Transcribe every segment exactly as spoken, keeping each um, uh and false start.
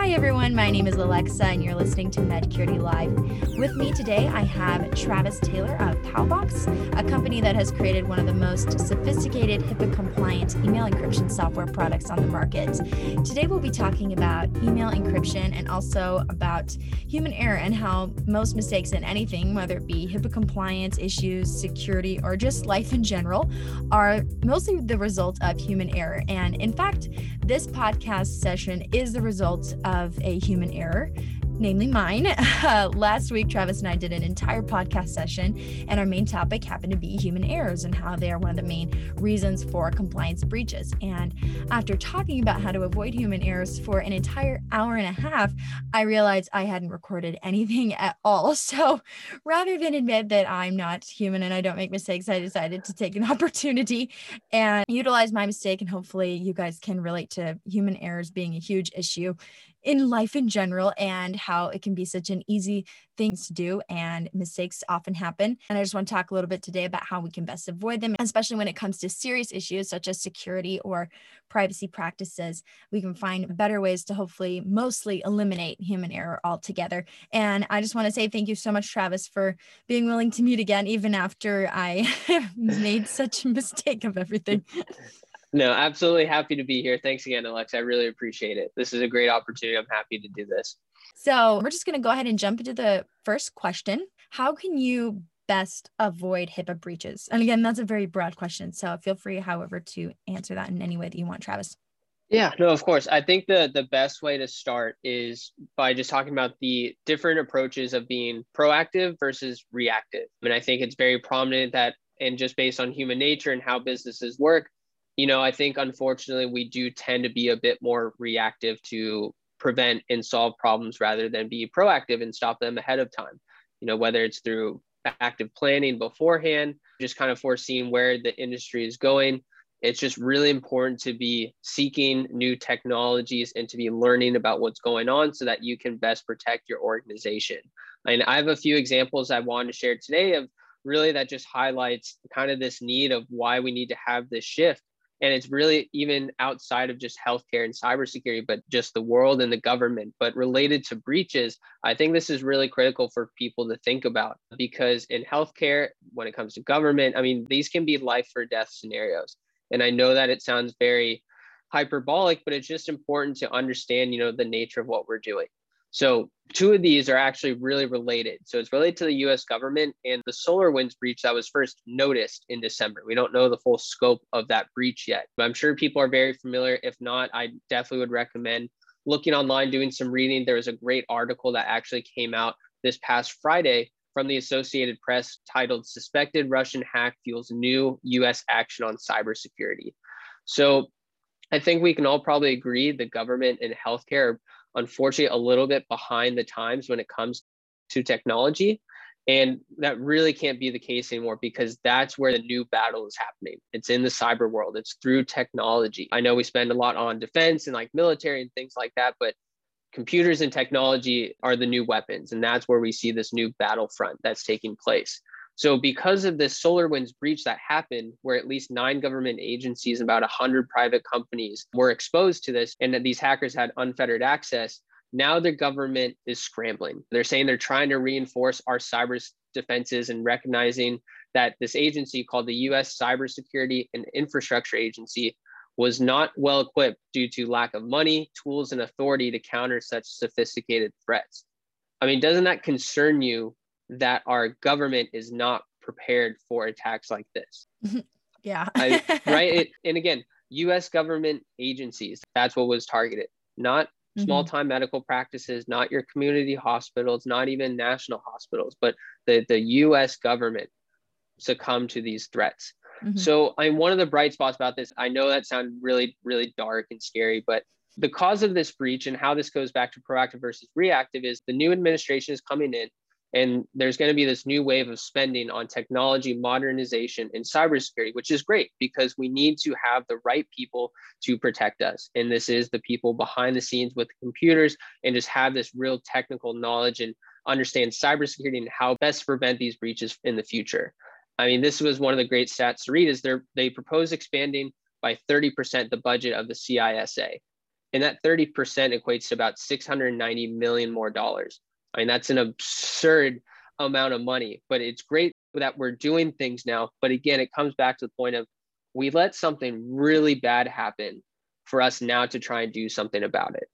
Hi everyone, my name is Alexa and you're listening to MedCurity Live. With me today, I have Travis Taylor of Powbox, a company that has created one of the most sophisticated HIPAA-compliant email encryption software products on the market. Today we'll be talking about email encryption and also about human error and how most mistakes in anything, whether it be HIPAA compliance issues, security, or just life in general, are mostly the result of human error. And in fact, this podcast session is the result of a human error, namely mine. Uh, last week, Travis and I did an entire podcast session, and our main topic happened to be human errors and how they are one of the main reasons for compliance breaches. And after talking about how to avoid human errors for an entire hour and a half, I realized I hadn't recorded anything at all. So rather than admit that I'm not human and I don't make mistakes, I decided to take an opportunity and utilize my mistake. And hopefully you guys can relate to human errors being a huge issue in life in general and how it can be such an easy thing to do and mistakes often happen. And I just want to talk a little bit today about how we can best avoid them, especially when it comes to serious issues such as security or privacy practices. We can find better ways to hopefully mostly eliminate human error altogether. And I just want to say thank you so much, Travis, for being willing to meet again, even after I made such a mistake of everything. No, absolutely happy to be here. Thanks again, Alexa. I really appreciate it. This is a great opportunity. I'm happy to do this. So we're just going to go ahead and jump into the first question. How can you best avoid HIPAA breaches? And again, that's a very broad question. So feel free, however, to answer that in any way that you want, Travis. Yeah, no, of course. I think the, the best way to start is by just talking about the different approaches of being proactive versus reactive. And I think it's very prominent that, and just based on human nature and how businesses work, you know, I think unfortunately we do tend to be a bit more reactive to prevent and solve problems rather than be proactive and stop them ahead of time. You know, whether it's through active planning beforehand, just kind of foreseeing where the industry is going. It's just really important to be seeking new technologies and to be learning about what's going on so that you can best protect your organization. And I have a few examples I wanted to share today of really that just highlights kind of this need of why we need to have this shift. And it's really even outside of just healthcare and cybersecurity, but just the world and the government. But related to breaches, I think this is really critical for people to think about, because in healthcare, when it comes to government, I mean, these can be life or death scenarios. And I know that it sounds very hyperbolic, but it's just important to understand, you know, the nature of what we're doing. So two of these are actually really related. So it's related to the U S government and the SolarWinds breach that was first noticed in December. We don't know the full scope of that breach yet, but I'm sure people are very familiar. If not, I definitely would recommend looking online, doing some reading. There was a great article that actually came out this past Friday from the Associated Press titled "Suspected Russian Hack Fuels New U S Action on Cybersecurity." So I think we can all probably agree the government and healthcare are unfortunately a little bit behind the times when it comes to technology. And that really can't be the case anymore, because that's where the new battle is happening. It's in the cyber world. It's through technology. I know we spend a lot on defense and like military and things like that, but computers and technology are the new weapons. And that's where we see this new battlefront that's taking place. So because of this SolarWinds breach that happened, where at least nine government agencies and about one hundred private companies were exposed to this, and that these hackers had unfettered access, now the government is scrambling. They're saying they're trying to reinforce our cyber defenses and recognizing that this agency called the U S Cybersecurity and Infrastructure Agency was not well equipped due to lack of money, tools, and authority to counter such sophisticated threats. I mean, doesn't that concern you that our government is not prepared for attacks like this? Yeah. I, right. It, and again, U S government agencies, that's what was targeted, not mm-hmm. small time medical practices, not your community hospitals, not even national hospitals, but the, the U S government succumbed to these threats. Mm-hmm. So I'm one of the bright spots about this. I know that sounds really, really dark and scary, but the cause of this breach and how this goes back to proactive versus reactive is the new administration is coming in. And there's going to be this new wave of spending on technology modernization and cybersecurity, which is great because we need to have the right people to protect us. And this is the people behind the scenes with the computers and just have this real technical knowledge and understand cybersecurity and how best to prevent these breaches in the future. I mean, this was one of the great stats to read is they they propose expanding by thirty percent the budget of the C I S A. And that thirty percent equates to about six hundred ninety million more dollars. I mean, that's an absurd amount of money, but it's great that we're doing things now. But again, it comes back to the point of we let something really bad happen for us now to try and do something about it.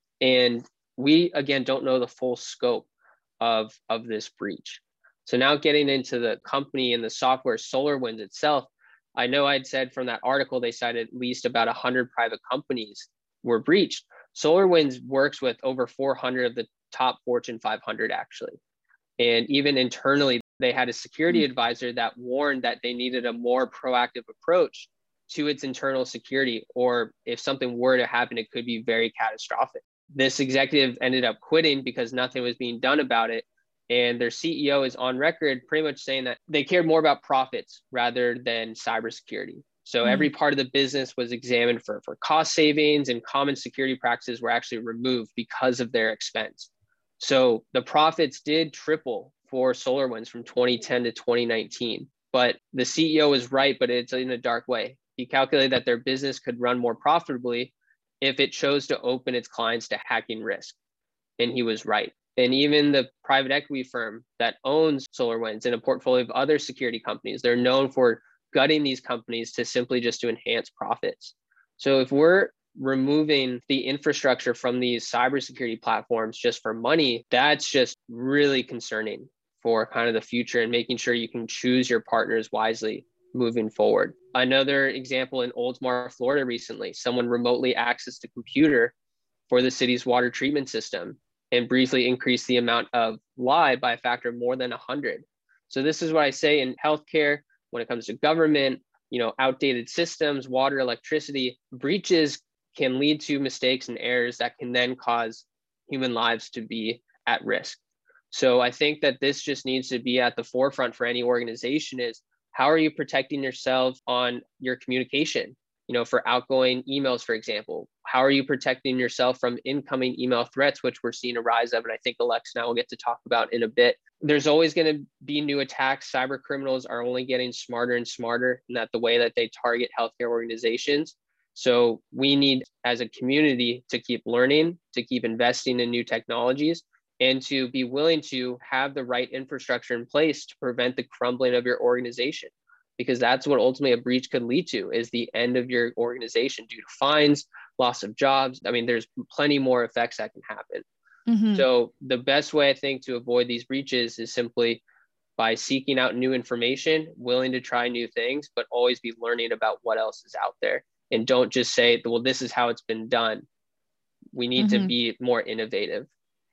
And we, again, don't know the full scope of, of this breach. So now getting into the company and the software SolarWinds itself, I know I'd said from that article, they cited at least about one hundred private companies were breached. SolarWinds works with over four hundred of the top Fortune five hundred, actually. And even internally, they had a security advisor that warned that they needed a more proactive approach to its internal security, or if something were to happen, it could be very catastrophic. This executive ended up quitting because nothing was being done about it. And their C E O is on record pretty much saying that they cared more about profits rather than cybersecurity. So mm. every part of the business was examined for, for cost savings, and common security practices were actually removed because of their expense. So the profits did triple for SolarWinds from twenty ten to twenty nineteen. But the C E O is right, but it's in a dark way. He calculated that their business could run more profitably if it chose to open its clients to hacking risk. And he was right. And even the private equity firm that owns SolarWinds and a portfolio of other security companies, they're known for gutting these companies to simply just to enhance profits. So if we're removing the infrastructure from these cybersecurity platforms just for money, that's just really concerning for kind of the future and making sure you can choose your partners wisely moving forward. Another example in Oldsmar, Florida recently, someone remotely accessed a computer for the city's water treatment system and briefly increased the amount of lie by a factor of more than one hundred. So this is what I say in healthcare, when it comes to government, you know, outdated systems, water, electricity, breaches can lead to mistakes and errors that can then cause human lives to be at risk. So I think that this just needs to be at the forefront for any organization is, how are you protecting yourself on your communication? You know, for outgoing emails, for example, how are you protecting yourself from incoming email threats, which we're seeing a rise of? And I think Alexa and I will get to talk about in a bit. There's always going to be new attacks. Cyber criminals are only getting smarter and smarter in that the way that they target healthcare organizations. So we need, as a community, to keep learning, to keep investing in new technologies, and to be willing to have the right infrastructure in place to prevent the crumbling of your organization. Because that's what ultimately a breach could lead to, is the end of your organization due to fines, loss of jobs. I mean, there's plenty more effects that can happen. Mm-hmm. So the best way I think to avoid these breaches is simply by seeking out new information, willing to try new things, but always be learning about what else is out there. And don't just say, well, this is how it's been done. We need mm-hmm. to be more innovative.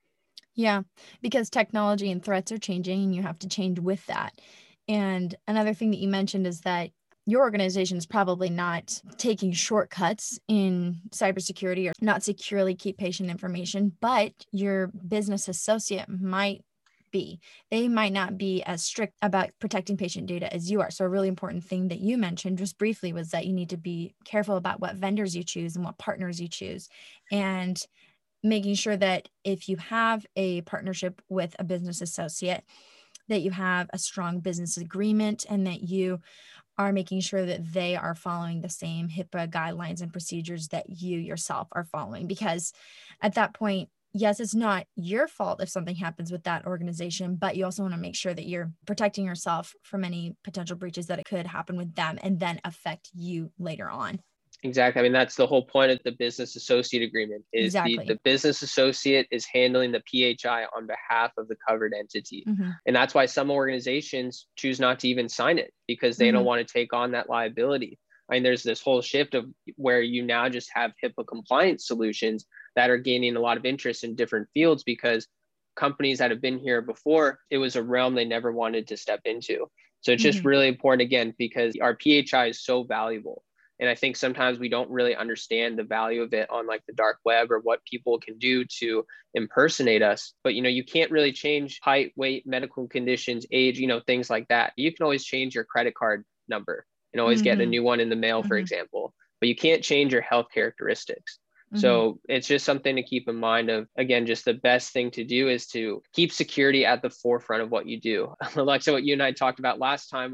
Yeah, because technology and threats are changing and you have to change with that. And another thing that you mentioned is that your organization is probably not taking shortcuts in cybersecurity or not securely keep patient information, but your business associate might be. They might not be as strict about protecting patient data as you are. So a really important thing that you mentioned just briefly was that you need to be careful about what vendors you choose and what partners you choose. And making sure that if you have a partnership with a business associate, that you have a strong business agreement and that you are making sure that they are following the same HIPAA guidelines and procedures that you yourself are following. Because at that point, yes, it's not your fault if something happens with that organization, but you also want to make sure that you're protecting yourself from any potential breaches that it could happen with them and then affect you later on. Exactly. I mean, that's the whole point of the business associate agreement is exactly. the, the business associate is handling the P H I on behalf of the covered entity. Mm-hmm. And that's why some organizations choose not to even sign it because they mm-hmm. don't want to take on that liability. I mean, there's this whole shift of where you now just have HIPAA compliance solutions that are gaining a lot of interest in different fields because companies that have been here before, it was a realm they never wanted to step into. So it's just mm-hmm. really important, again, because our P H I is so valuable. And I think sometimes we don't really understand the value of it on like the dark web or what people can do to impersonate us. But, you know, you can't really change height, weight, medical conditions, age, you know, things like that. You can always change your credit card number and always mm-hmm. get a new one in the mail, mm-hmm. for example, but you can't change your health characteristics. Mm-hmm. So it's just something to keep in mind of, again, just the best thing to do is to keep security at the forefront of what you do. Alexa, what you and I talked about last time was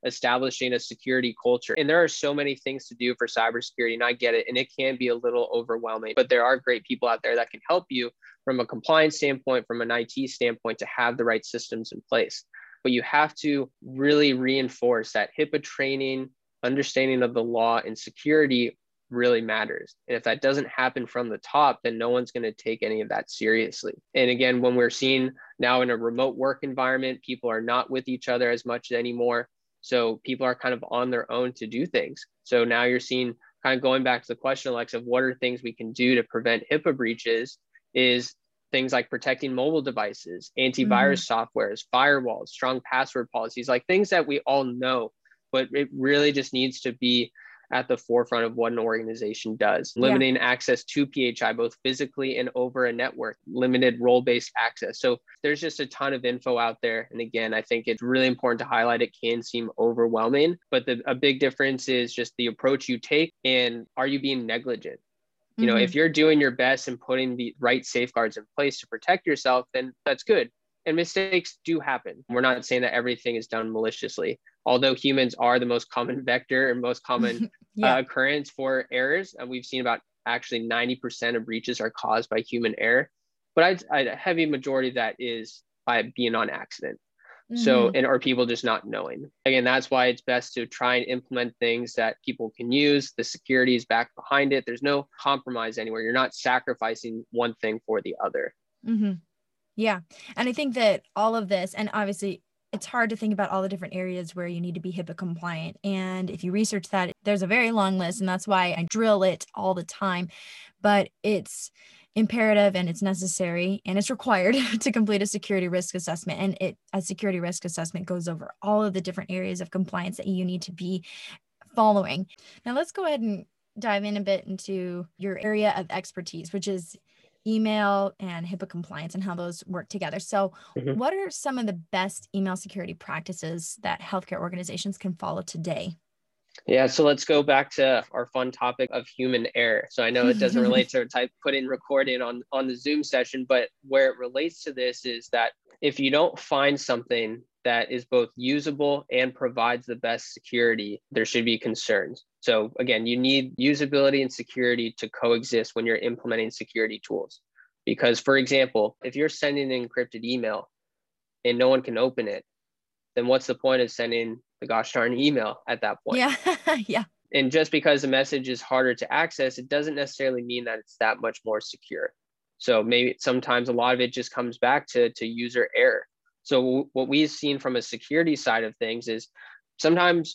establishing a security culture. And there are so many things to do for cybersecurity, and I get it. And it can be a little overwhelming, but there are great people out there that can help you from a compliance standpoint, from an I T standpoint, to have the right systems in place. But you have to really reinforce that HIPAA training, understanding of the law and security really matters. And if that doesn't happen from the top, then no one's going to take any of that seriously. And again, when we're seeing now in a remote work environment, people are not with each other as much anymore. So people are kind of on their own to do things. So now you're seeing, kind of going back to the question, Alexa, of what are things we can do to prevent HIPAA breaches, is things like protecting mobile devices, antivirus mm-hmm. softwares, firewalls, strong password policies, like things that we all know, but it really just needs to be at the forefront of what an organization does. Yeah. Limiting access to P H I, both physically and over a network, limited role-based access. So there's just a ton of info out there. And again, I think it's really important to highlight. It can seem overwhelming, but the, a big difference is just the approach you take, and are you being negligent? You know, mm-hmm. if you're doing your best and putting the right safeguards in place to protect yourself, then that's good. And mistakes do happen. We're not saying that everything is done maliciously, although humans are the most common vector and most common yeah. uh, occurrence for errors. And we've seen about actually ninety percent of breaches are caused by human error. But I'd, I'd, a heavy majority of that is by being on accident. Mm-hmm. So, and or people just not knowing. Again, that's why it's best to try and implement things that people can use. The security is back behind it. There's no compromise anywhere. You're not sacrificing one thing for the other. Mm-hmm. Yeah. And I think that all of this, and obviously it's hard to think about all the different areas where you need to be HIPAA compliant. And if you research that, there's a very long list, and that's why I drill it all the time. But it's imperative and it's necessary and it's required to complete a security risk assessment. And it, a security risk assessment goes over all of the different areas of compliance that you need to be following. Now let's go ahead and dive in a bit into your area of expertise, which is email and HIPAA compliance and how those work together. So mm-hmm. what are some of the best email security practices that healthcare organizations can follow today? Yeah, so let's go back to our fun topic of human error. So I know it doesn't relate to type put in recording on, on the Zoom session, but where it relates to this is that if you don't find something that is both usable and provides the best security, there should be concerns. So again, you need usability and security to coexist when you're implementing security tools. Because for example, if you're sending an encrypted email and no one can open it, then what's the point of sending the gosh darn email at that point? Yeah, yeah. And just because the message is harder to access, it doesn't necessarily mean that it's that much more secure. So maybe sometimes a lot of it just comes back to, to user error. So what we've seen from a security side of things is sometimes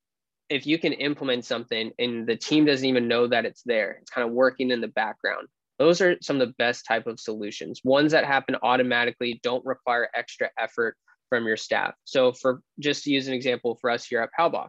if you can implement something and the team doesn't even know that it's there, it's kind of working in the background. Those are some of the best type of solutions. Ones that happen automatically, don't require extra effort from your staff. So for just to use an example for us here at Palbox,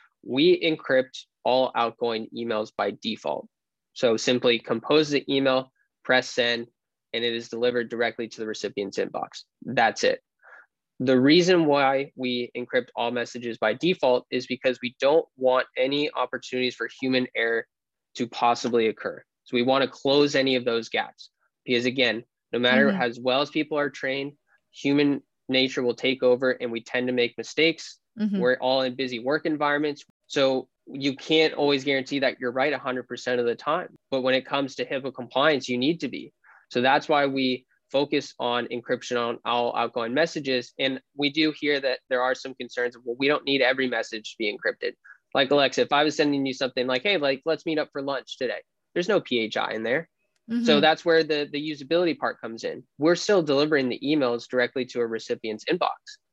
we encrypt all outgoing emails by default. So simply compose the email, press send, and it is delivered directly to the recipient's inbox. That's it. The reason why we encrypt all messages by default is because we don't want any opportunities for human error to possibly occur. So we want to close any of those gaps, because again, no matter mm-hmm. as well as people are trained, human nature will take over and we tend to make mistakes. Mm-hmm. We're all in busy work environments. So you can't always guarantee that you're right one hundred percent of the time. But when it comes to HIPAA compliance, you need to be. So that's why we focus on encryption on all outgoing messages. And we do hear that there are some concerns of, well, we don't need every message to be encrypted. Like Alexa, if I was sending you something like, hey, like, let's meet up for lunch today, there's no P H I in there. Mm-hmm. So that's where the, the usability part comes in. We're still delivering the emails directly to a recipient's inbox.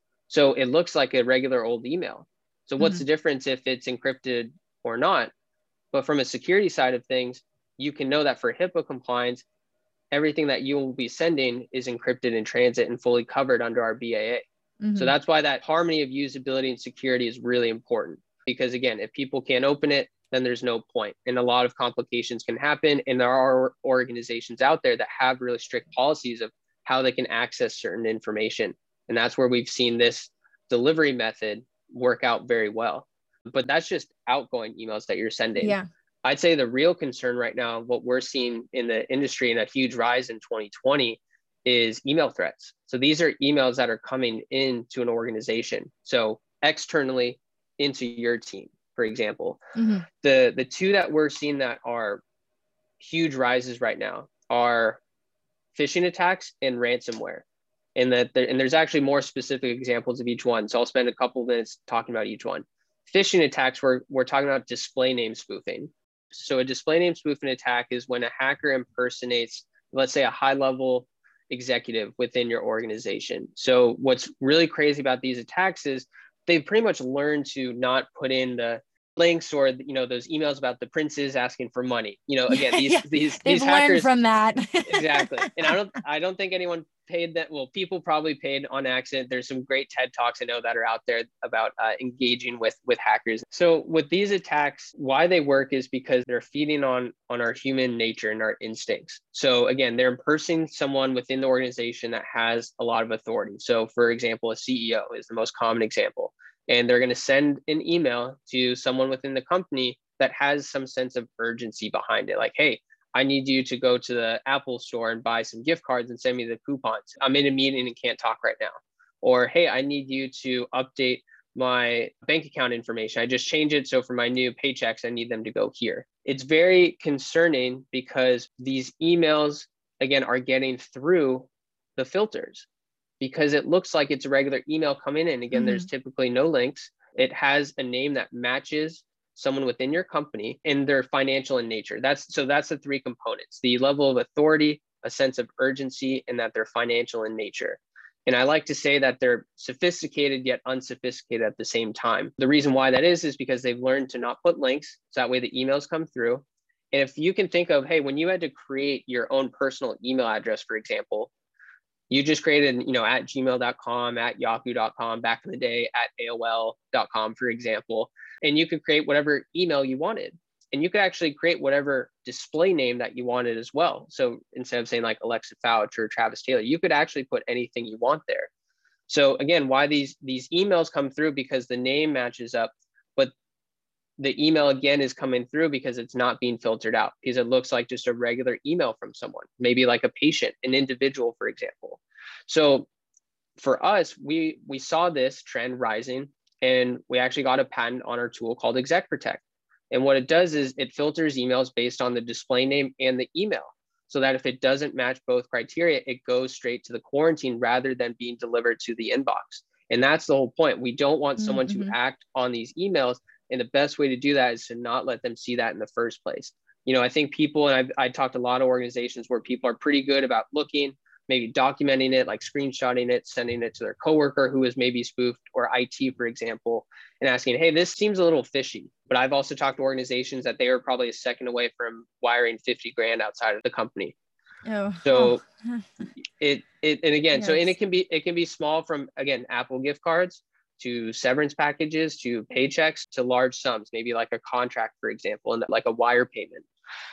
So it looks like a regular old email. So what's mm-hmm. the difference if it's encrypted or not? But from a security side of things, you can know that for HIPAA compliance, everything that you will be sending is encrypted in transit and fully covered under our B A A. Mm-hmm. So that's why that harmony of usability and security is really important. Because again, if people can't open it, then there's no point. And a lot of complications can happen. And there are organizations out there that have really strict policies of how they can access certain information. And that's where we've seen this delivery method work out very well. But that's just outgoing emails that you're sending. Yeah. I'd say the real concern right now, what we're seeing in the industry and a huge rise in twenty twenty is email threats. So these are emails that are coming into an organization. So externally, into your team, for example. Mm-hmm. The the two that we're seeing that are huge rises right now are phishing attacks and ransomware. And that there, and there's actually more specific examples of each one. So I'll spend a couple of minutes talking about each one. Phishing attacks, we're, we're talking about display name spoofing. So a display name spoofing attack is when a hacker impersonates, let's say, a high level executive within your organization. So what's really crazy about these attacks is they've pretty much learned to not put in the links or, you know, those emails about the princes asking for money. You know, again, these yeah, these they've these learned hackers from that. exactly. And I don't I don't think anyone paid that. Well, people probably paid on accident. There's some great TED Talks I know that are out there about uh, engaging with with hackers. So with these attacks, why they work is because they're feeding on on our human nature and our instincts. So again, they're impersonating someone within the organization that has a lot of authority. So for example, a C E O is the most common example. And they're going to send an email to someone within the company that has some sense of urgency behind it. Like, hey, I need you to go to the Apple store and buy some gift cards and send me the coupons. I'm in a meeting and can't talk right now. Or, hey, I need you to update my bank account information. I just changed it. So for my new paychecks, I need them to go here. It's very concerning because these emails, again, are getting through the filters because it looks like it's a regular email coming in. Again, mm-hmm. There's typically no links. It has a name that matches someone within your company and they're financial in nature. That's so that's the three components: the level of authority, a sense of urgency, and that they're financial in nature. And I like to say that they're sophisticated yet unsophisticated at the same time. The reason why that is, is because they've learned to not put links. So that way the emails come through. And if you can think of, hey, when you had to create your own personal email address, for example, you just created, you know, at gmail dot com, at yahoo dot com, back in the day, at A O L dot com, for example, and you could create whatever email you wanted. And you could actually create whatever display name that you wanted as well. So instead of saying like Alexa Fouch or Travis Taylor, you could actually put anything you want there. So again, why these, these emails come through, because the name matches up, but the email again is coming through because it's not being filtered out, because it looks like just a regular email from someone, maybe like a patient, an individual, for example. So for us, we, we saw this trend rising, and we actually got a patent on our tool called Exec Protect. And what it does is it filters emails based on the display name and the email, so that if it doesn't match both criteria, it goes straight to the quarantine rather than being delivered to the inbox. And that's the whole point. We don't want someone mm-hmm. to act on these emails. And the best way to do that is to not let them see that in the first place. You know, I think people, and I've I talked to a lot of organizations where people are pretty good about looking, maybe documenting it, like screenshotting it, sending it to their coworker who is maybe spoofed, or I T, for example, and asking, hey, this seems a little fishy. But I've also talked to organizations that they are probably a second away from wiring fifty grand outside of the company. Oh, so oh. it, it, and again, yes. so, and it can be, it can be small from, again, Apple gift cards to severance packages, to paychecks, to large sums, maybe like a contract, for example, and like a wire payment.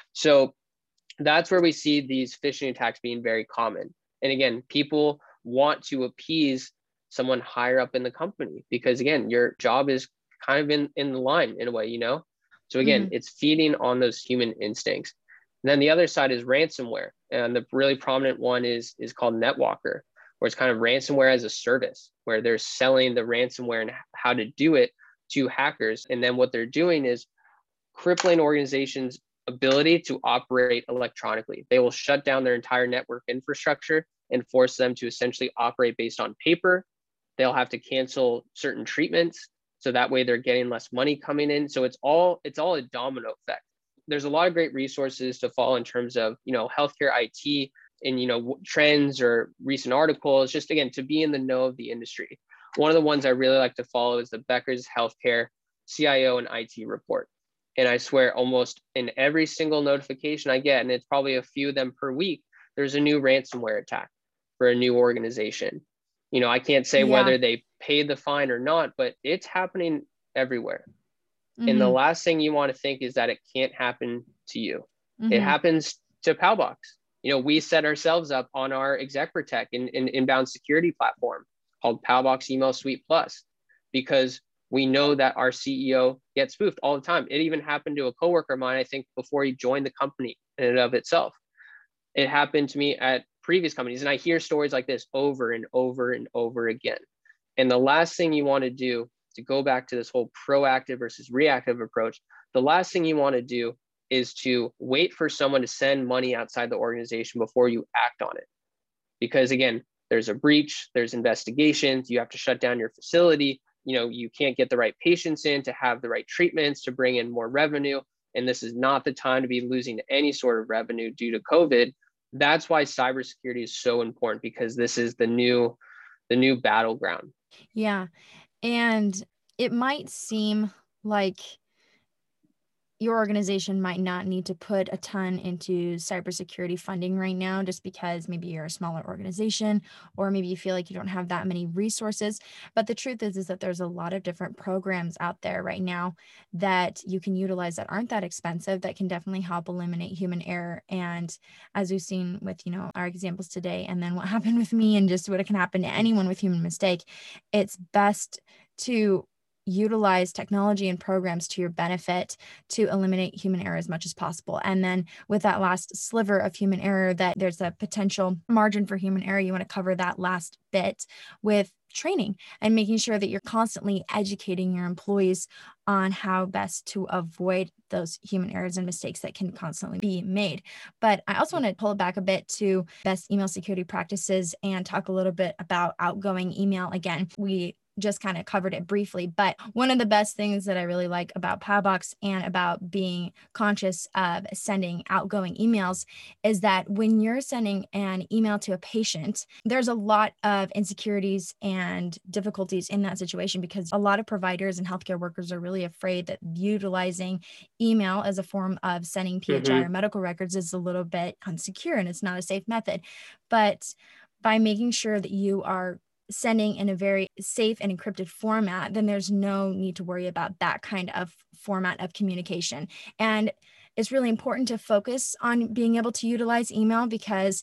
So that's where we see these phishing attacks being very common. And again, people want to appease someone higher up in the company, because again, your job is kind of in, in the line in a way, you know? So again, mm-hmm. it's feeding on those human instincts. And then the other side is ransomware. And the really prominent one is, is called NetWalker, where it's kind of ransomware as a service, where they're selling the ransomware and how to do it to hackers. And then what they're doing is crippling organizations' ability to operate electronically. They will shut down their entire network infrastructure and force them to essentially operate based on paper. They'll have to cancel certain treatments, so that way they're getting less money coming in. So it's all it's all a domino effect. There's a lot of great resources to follow in terms of, you know, healthcare I T and, you know, trends or recent articles, just again, to be in the know of the industry. One of the ones I really like to follow is the Becker's Healthcare C I O and I T report. And I swear almost in every single notification I get, and it's probably a few of them per week, there's a new ransomware attack for a new organization. You know, I can't say yeah. whether they paid the fine or not, but it's happening everywhere. Mm-hmm. And the last thing you want to think is that it can't happen to you. Mm-hmm. It happens to Powbox. You know, we set ourselves up on our Exec Protect in, in inbound security platform called Powbox Email Suite Plus, because we know that our C E O gets spoofed all the time. It even happened to a coworker of mine, I think, before he joined the company in and of itself. It happened to me at previous companies. And I hear stories like this over and over and over again. And the last thing you want to do to go back to this whole proactive versus reactive approach, the last thing you want to do is to wait for someone to send money outside the organization before you act on it. Because again, there's a breach, there's investigations, you have to shut down your facility, you know, you can't get the right patients in to have the right treatments to bring in more revenue. And this is not the time to be losing any sort of revenue due to COVID. That's why cybersecurity is so important, because this is the new, the new battleground. Yeah. And it might seem like your organization might not need to put a ton into cybersecurity funding right now, just because maybe you're a smaller organization, or maybe you feel like you don't have that many resources. But the truth is, is that there's a lot of different programs out there right now that you can utilize that aren't that expensive, that can definitely help eliminate human error. And as we've seen with, you know, our examples today, and then what happened with me, and just what can happen to anyone with human mistake, it's best to utilize technology and programs to your benefit to eliminate human error as much as possible. And then with that last sliver of human error, that there's a potential margin for human error, you want to cover that last bit with training and making sure that you're constantly educating your employees on how best to avoid those human errors and mistakes that can constantly be made. But I also want to pull it back a bit to best email security practices and talk a little bit about outgoing email. Again, we just kind of covered it briefly, but one of the best things that I really like about Powbox and about being conscious of sending outgoing emails is that when you're sending an email to a patient, there's a lot of insecurities and difficulties in that situation, because a lot of providers and healthcare workers are really afraid that utilizing email as a form of sending P H I mm-hmm. or medical records is a little bit unsecure and it's not a safe method. But by making sure that you are sending in a very safe and encrypted format, then there's no need to worry about that kind of format of communication. And it's really important to focus on being able to utilize email, because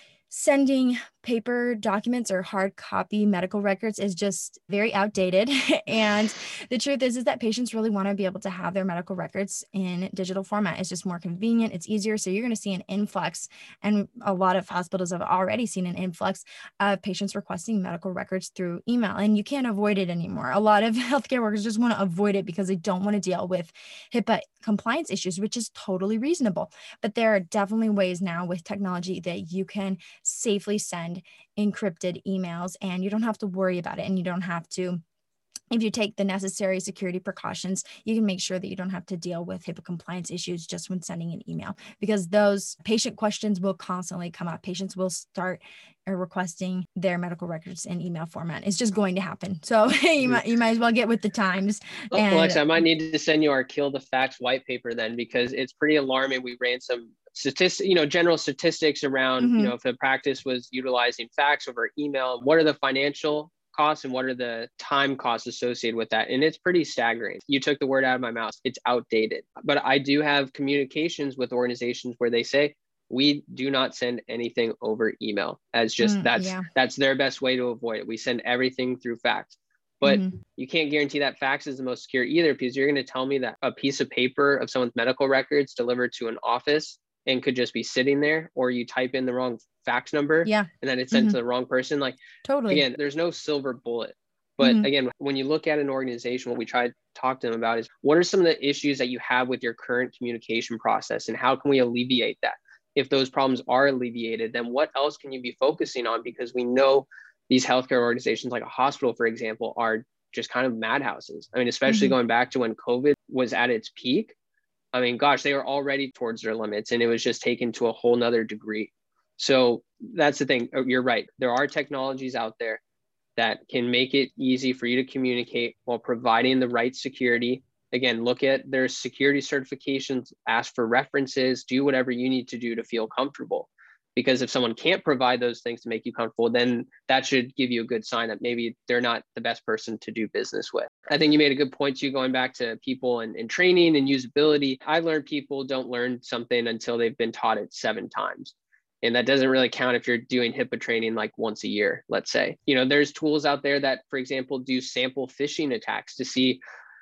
sending paper documents or hard copy medical records is just very outdated. And the truth is, is that patients really want to be able to have their medical records in digital format. It's just more convenient. It's easier. So you're going to see an influx, and a lot of hospitals have already seen an influx of patients requesting medical records through email, and you can't avoid it anymore. A lot of healthcare workers just want to avoid it because they don't want to deal with HIPAA compliance issues, which is totally reasonable. But there are definitely ways now with technology that you can safely send encrypted emails, and you don't have to worry about it. And you don't have to, if you take the necessary security precautions, you can make sure that you don't have to deal with HIPAA compliance issues just when sending an email, because those patient questions will constantly come up. Patients will start requesting their medical records in email format. It's just going to happen. So you might you might as well get with the times. Well, and, Alexa, I might need to send you our Kill the Facts white paper then, because it's pretty alarming. We ran some statistics, you know, general statistics around, mm-hmm. you know, if a practice was utilizing fax over email, what are the financial costs and what are the time costs associated with that? And it's pretty staggering. You took the word out of my mouth. It's outdated. But I do have communications with organizations where they say, we do not send anything over email, as just mm, that's yeah. that's their best way to avoid it. We send everything through fax. But mm-hmm. you can't guarantee that fax is the most secure either, because you're going to tell me that a piece of paper of someone's medical records delivered to an office and could just be sitting there, or you type in the wrong fax number yeah. and then it's sent mm-hmm. to the wrong person. Like, totally. Again, there's no silver bullet. But mm-hmm. again, when you look at an organization, what we try to talk to them about is, what are some of the issues that you have with your current communication process, and how can we alleviate that? If those problems are alleviated, then what else can you be focusing on? Because we know these healthcare organizations, like a hospital, for example, are just kind of madhouses. I mean, especially mm-hmm. going back to when COVID was at its peak. I mean, gosh, they were already towards their limits, and it was just taken to a whole nother degree. So that's the thing. You're right. There are technologies out there that can make it easy for you to communicate while providing the right security. Again, look at their security certifications, ask for references, do whatever you need to do to feel comfortable. Because if someone can't provide those things to make you comfortable, then that should give you a good sign that maybe they're not the best person to do business with. I think you made a good point too, going back to people and, and training and usability. I learned people don't learn something until they've been taught it seven times. And that doesn't really count if you're doing HIPAA training like once a year, let's say. You know, there's tools out there that, for example, do sample phishing attacks to see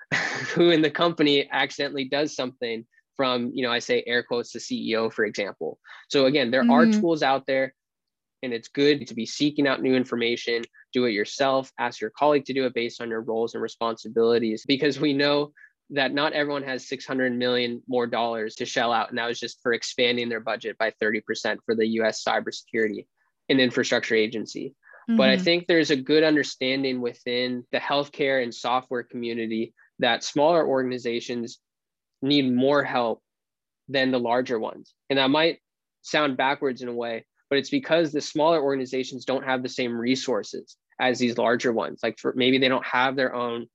who in the company accidentally does something from, you know, I say air quotes, the C E O, for example. So again, there mm-hmm. are tools out there, and it's good to be seeking out new information, do it yourself, ask your colleague to do it based on your roles and responsibilities, because we know that not everyone has six hundred million more dollars to shell out. And that was just for expanding their budget by thirty percent for the U S Cybersecurity and Infrastructure Agency. Mm-hmm. But I think there's a good understanding within the healthcare and software community that smaller organizations need more help than the larger ones. And that might sound backwards in a way, but it's because the smaller organizations don't have the same resources as these larger ones. Like for maybe they don't have their own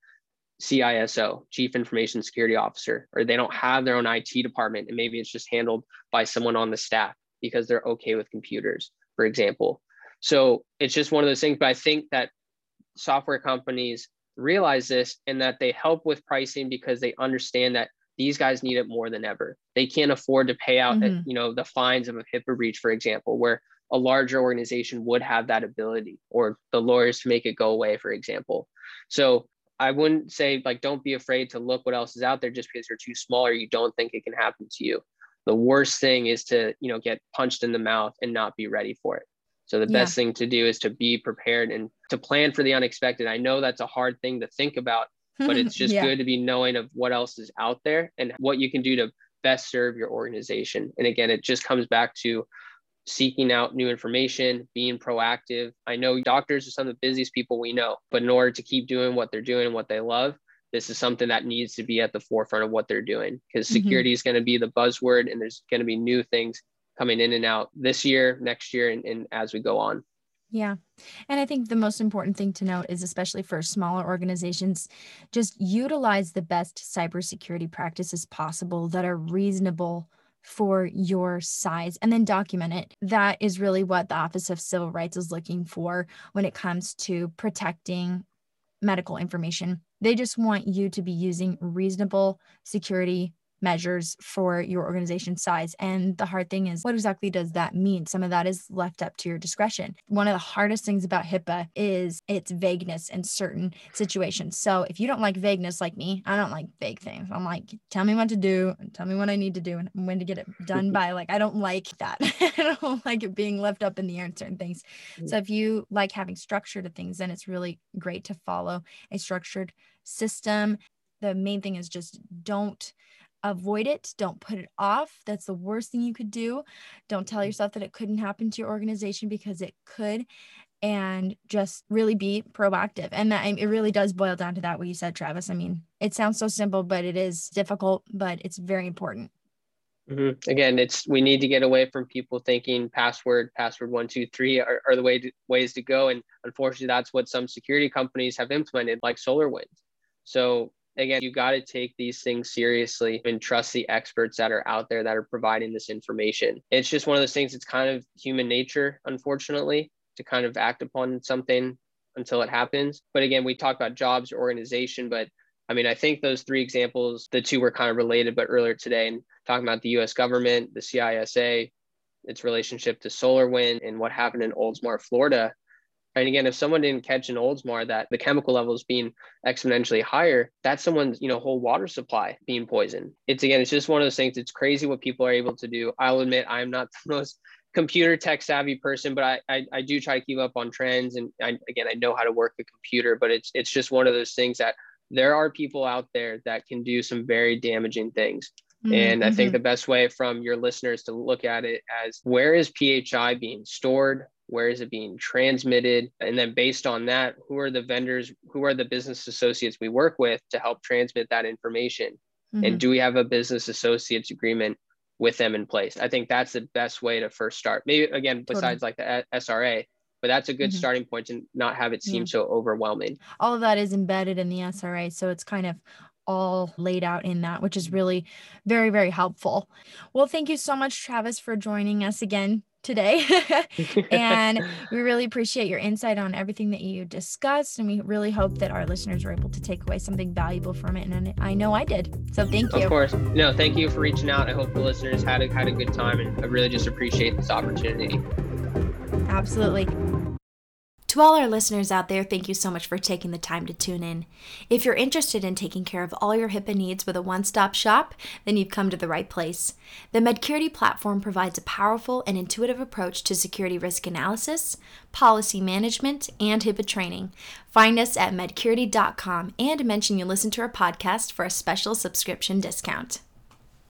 C I S O, Chief Information Security Officer, or they don't have their own I T department, and maybe it's just handled by someone on the staff because they're okay with computers, for example. So it's just one of those things. But I think that software companies realize this and that they help with pricing because they understand that these guys need it more than ever. They can't afford to pay out, mm-hmm. you know, the fines of a HIPAA breach, for example, where a larger organization would have that ability, or the lawyers to make it go away, for example. So I wouldn't say like, don't be afraid to look what else is out there just because you're too small or you don't think it can happen to you. The worst thing is to, you know, get punched in the mouth and not be ready for it. So the yeah. best thing to do is to be prepared and to plan for the unexpected. I know that's a hard thing to think about, but it's just yeah. good to be knowing of what else is out there and what you can do to best serve your organization. And again, it just comes back to seeking out new information, being proactive. I know doctors are some of the busiest people we know, but in order to keep doing what they're doing and what they love, this is something that needs to be at the forefront of what they're doing, because security mm-hmm. is going to be the buzzword, and there's going to be new things coming in and out this year, next year, and, and as we go on. Yeah. And I think the most important thing to note is, especially for smaller organizations, just utilize the best cybersecurity practices possible that are reasonable for your size, and then document it. That is really what the Office of Civil Rights is looking for when it comes to protecting medical information. They just want you to be using reasonable security measures for your organization size. And the hard thing is, what exactly does that mean? Some of that is left up to your discretion. One of the hardest things about HIPAA is its vagueness in certain situations. So if you don't like vagueness like me, I don't like vague things. I'm like, tell me what to do, and tell me what I need to do and when to get it done by. Like, I don't like that. I don't like it being left up in the air in certain things. So if you like having structure to things, then it's really great to follow a structured system. The main thing is just don't avoid it. Don't put it off. That's the worst thing you could do. Don't tell yourself that it couldn't happen to your organization, because it could. And just really be proactive. And that, it really does boil down to that, what you said, Travis. I mean, it sounds so simple, but it is difficult, but it's very important. Mm-hmm. Again, it's, we need to get away from people thinking password, password one, two, three are, are the way to, ways to go. And unfortunately, that's what some security companies have implemented, like SolarWinds. So again, you got to take these things seriously and trust the experts that are out there that are providing this information. It's just one of those things. It's kind of human nature, unfortunately, to kind of act upon something until it happens. But again, we talk about jobs or organization, but I mean, I think those three examples, the two were kind of related, but earlier today, and talking about the U S government, the C I S A, its relationship to SolarWinds and what happened in Oldsmar, Florida. And again, if someone didn't catch in Oldsmar that the chemical levels being exponentially higher, that's someone's, you know, whole water supply being poisoned. It's, again, it's just one of those things. It's crazy what people are able to do. I'll admit I'm not the most computer tech savvy person, but I, I, I do try to keep up on trends. And I, again, I know how to work a computer, but it's, it's just one of those things that there are people out there that can do some very damaging things. Mm-hmm. And I think the best way from your listeners to look at it as, where is P H I being stored? Where is it being transmitted? And then based on that, who are the vendors, who are the business associates we work with to help transmit that information? Mm-hmm. And do we have a business associates agreement with them in place? I think that's the best way to first start. Maybe, again, besides totally. like the S R A, but that's a good mm-hmm. starting point to not have it seem yeah. so overwhelming. All of that is embedded in the S R A. So it's kind of all laid out in that, which is really very, very helpful. Well, thank you so much, Travis, for joining us again today. And we really appreciate your insight on everything that you discussed. And we really hope that our listeners were able to take away something valuable from it. And I know I did. So thank you. Of course. No, thank you for reaching out. I hope the listeners had a, had a good time. And I really just appreciate this opportunity. Absolutely. To all our listeners out there, thank you so much for taking the time to tune in. If you're interested in taking care of all your HIPAA needs with a one-stop shop, then you've come to the right place. The MedCurity platform provides a powerful and intuitive approach to security risk analysis, policy management, and HIPAA training. Find us at medcurity dot com and mention you listen to our podcast for a special subscription discount.